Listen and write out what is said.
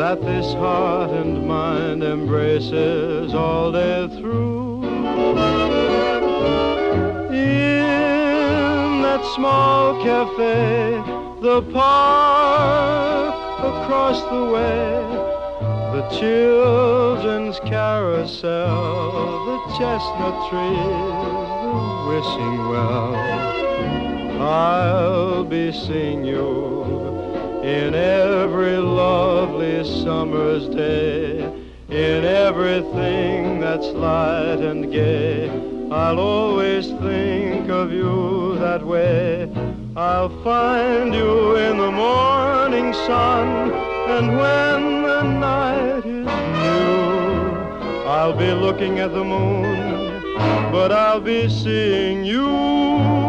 that this heart and mind embraces all day through. In that small cafe, the park across the way, the children's carousel, the chestnut trees, the wishing well. I'll be seeing you in every lovely summer's day, in everything that's light and gay. I'll always think of you that way. I'll find you in the morning sun, and when the night is new, I'll be looking at the moon, but I'll be seeing you.